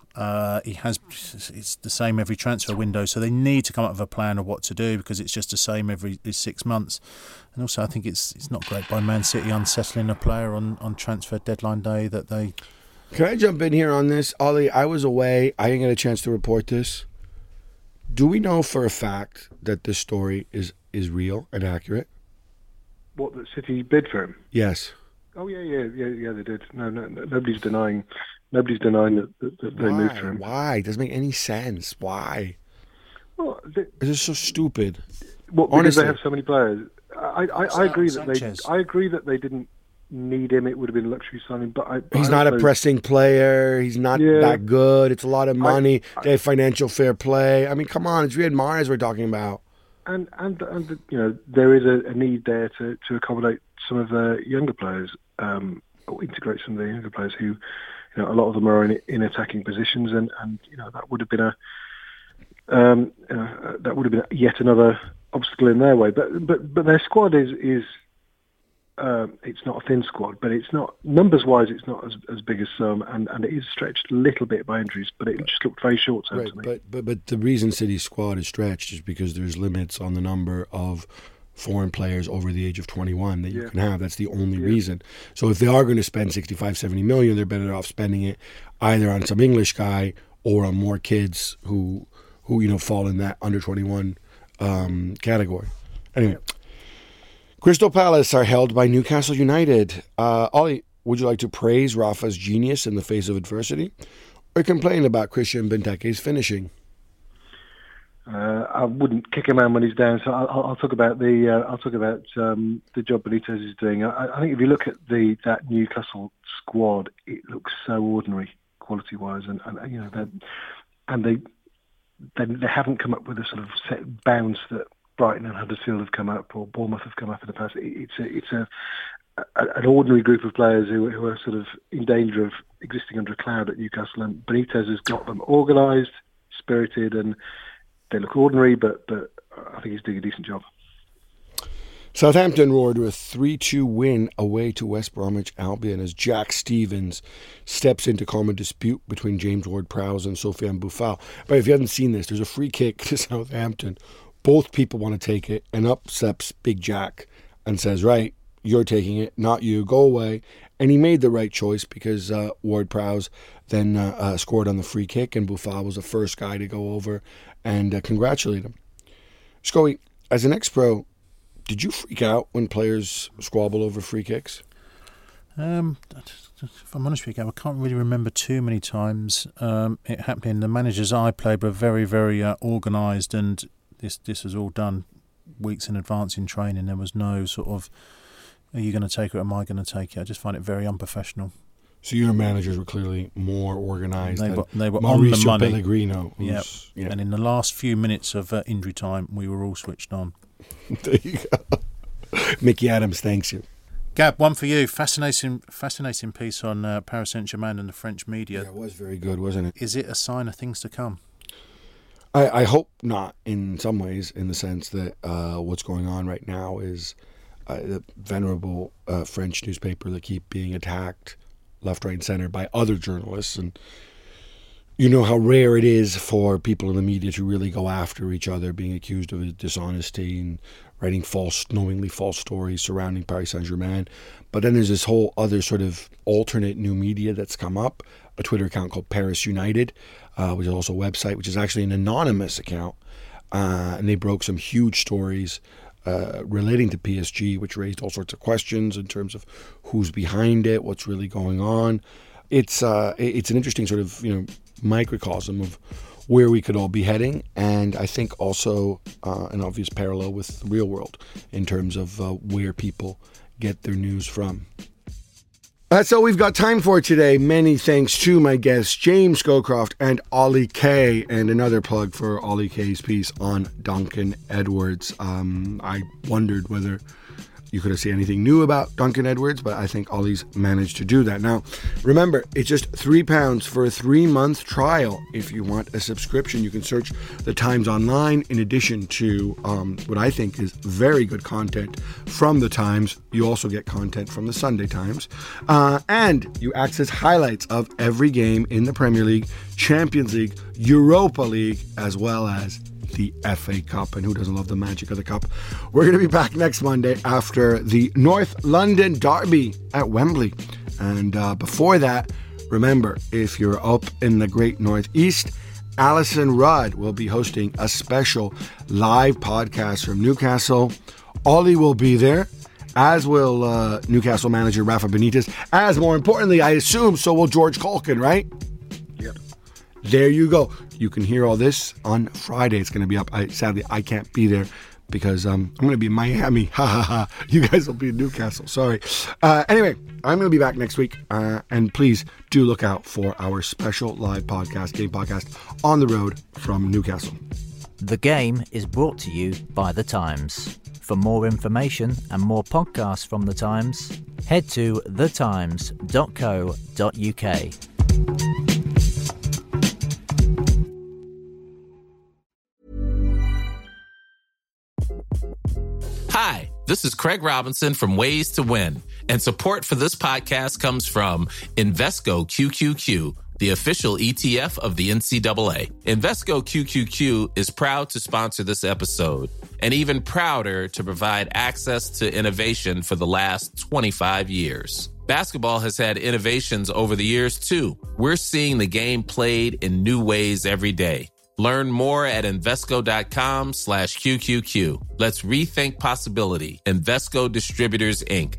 It's the same every transfer window, so they need to come up with a plan of what to do because it's just the same every 6 months. And also, I think it's not great by Man City unsettling a player on transfer deadline day that they. Can I jump in here on this, Ollie? I was away. I didn't get a chance to report this. Do we know for a fact that this story is real and accurate? What, that City bid for him? Yes. Oh yeah, they did. No, nobody's denying that they moved for him. Why? It doesn't make any sense. Why? Well, it's just so stupid. What? Because Honestly. they have so many players. I agree that they didn't need him. It would have been a luxury signing, but he's not a pressing player. He's not that good. It's a lot of money. They have financial fair play. I mean, come on, it's Riyad Mahrez we're talking about. And there is a need there to accommodate some of the younger players, or integrate some of the younger players who, a lot of them are in attacking positions, and that would have been yet another obstacle in their way. But their squad is it's not a thin squad, but it's not numbers-wise. It's not as big as some, and it is stretched a little bit by injuries. But it just looked very short-term to me. But the reason City's squad is stretched is because there's limits on the number of foreign players over the age of 21 that you can have. That's the only reason. So if they are going to spend 65, 70 million, they're better off spending it either on some English guy or on more kids who fall in that under 21 category. Anyway. Crystal Palace are held by Newcastle United. Ollie, would you like to praise Rafa's genius in the face of adversity, or complain about Christian Benteke's finishing? I wouldn't kick a man when he's down, so I'll talk about the job Benitez is doing. I think if you look at that Newcastle squad, it looks so ordinary quality-wise, and they haven't come up with a sort of set bounce that Brighton and Huddersfield have come up, or Bournemouth have come up in the past. It's an ordinary group of players who are sort of in danger of existing under a cloud at Newcastle, and Benitez has got them organised, spirited, and they look ordinary, but I think he's doing a decent job. Southampton roared to a 3-2 win away to West Bromwich Albion as Jack Stevens steps in to calm a dispute between James Ward-Prowse and Sofiane Boufal. But if you haven't seen this, there's a free kick to Southampton. Both people want to take it, and up steps Big Jack and says, right, you're taking it, not you, go away. And he made the right choice because Ward-Prowse then scored on the free kick, and Boufal was the first guy to go over and congratulate him. Scully, as an ex-pro, did you freak out when players squabble over free kicks? If I'm honest with you, I can't really remember too many times it happening. The managers I played were very, very organised, and this was all done weeks in advance in training. There was no sort of, are you going to take it or am I going to take it? I just find it very unprofessional. So your managers were clearly more organised than they were Mauricio on the money. Pellegrino. Yeah. And in the last few minutes of injury time, we were all switched on. There you go. Mickey Adams thanks you. Gab, one for you. Fascinating piece on Paris Saint-Germain and the French media. Yeah, it was very good, wasn't it? Is it a sign of things to come? I hope not, in some ways, in the sense that what's going on right now is the venerable French newspaper that keep being attacked left, right, and centre by other journalists. And you know how rare it is for people in the media to really go after each other, being accused of dishonesty and writing knowingly false stories surrounding Paris Saint-Germain. But then there's this whole other sort of alternate new media that's come up, a Twitter account called Paris United, which is also a website, which is actually an anonymous account. And they broke some huge stories relating to PSG, which raised all sorts of questions in terms of who's behind it, what's really going on. It's an interesting sort of, microcosm of where we could all be heading, and I think also an obvious parallel with the real world in terms of where people get their news from. That's all we've got time for today. Many thanks to my guests, James Scowcroft and Ollie Kay, and another plug for Ollie Kay's piece on Duncan Edwards. I wondered whether you could have seen anything new about Duncan Edwards, but I think Ollie's managed to do that. Now, remember, it's just £3 for a 3-month trial. If you want a subscription, you can search The Times online. In addition to what I think is very good content from The Times, you also get content from the Sunday Times. And you access highlights of every game in the Premier League, Champions League, Europa League, as well as the FA Cup, and who doesn't love the magic of the Cup? We're going to be back next Monday after the North London Derby at Wembley. And before that, remember, if you're up in the Great Northeast, Alison Rudd will be hosting a special live podcast from Newcastle. Ollie will be there, as will Newcastle manager Rafa Benitez, as more importantly, I assume, so will George Caulkin, right? Yep. There you go. You can hear all this on Friday. It's going to be up. Sadly, I can't be there because I'm going to be in Miami. Ha ha ha. You guys will be in Newcastle. Sorry. Anyway, I'm going to be back next week. And please do look out for our special live podcast, game podcast, on the road from Newcastle. The Game is brought to you by The Times. For more information and more podcasts from The Times, head to thetimes.co.uk. Hi, this is Craig Robinson from Ways to Win, and support for this podcast comes from Invesco QQQ, the official ETF of the NCAA. Invesco QQQ is proud to sponsor this episode, and even prouder to provide access to innovation for the last 25 years. Basketball has had innovations over the years, too. We're seeing the game played in new ways every day. Learn more at Invesco.com/QQQ. Let's rethink possibility. Invesco Distributors, Inc.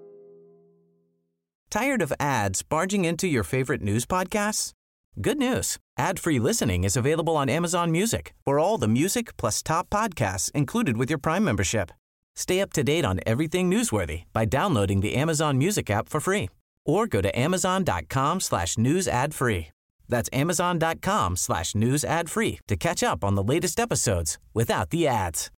Tired of ads barging into your favorite news podcasts? Good news. Ad-free listening is available on Amazon Music for all the music plus top podcasts included with your Prime membership. Stay up to date on everything newsworthy by downloading the Amazon Music app for free or go to Amazon.com/news ad free. That's Amazon.com/news ad free to catch up on the latest episodes without the ads.